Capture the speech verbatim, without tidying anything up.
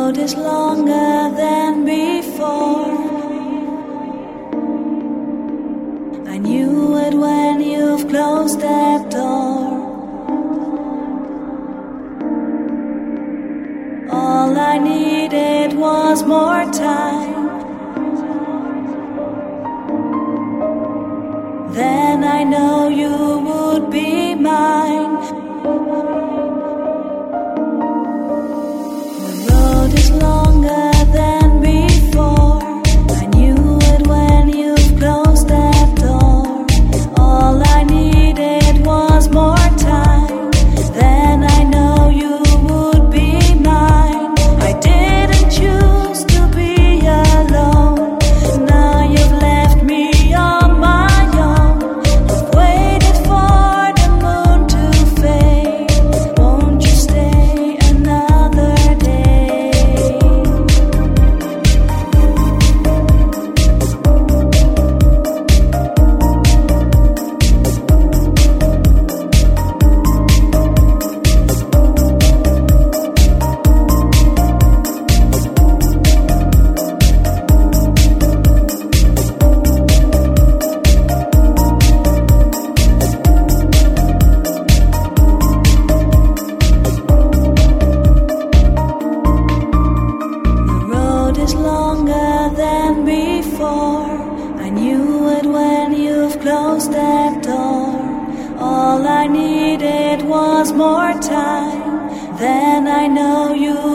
road is longer than before. I knew it when you've closed that door. All I needed was more time. Then I know you would be mine. The road is longer than before. I knew it when you've closed that door. All I needed was more time. Then I know you would be mine. I didn't choose to be alone. Now you've left me on my own. I've waited for the moon to fade. Won't you stay another day? The road is longer than before. I knew it when you've closed that door. All I needed was more time. Then I know you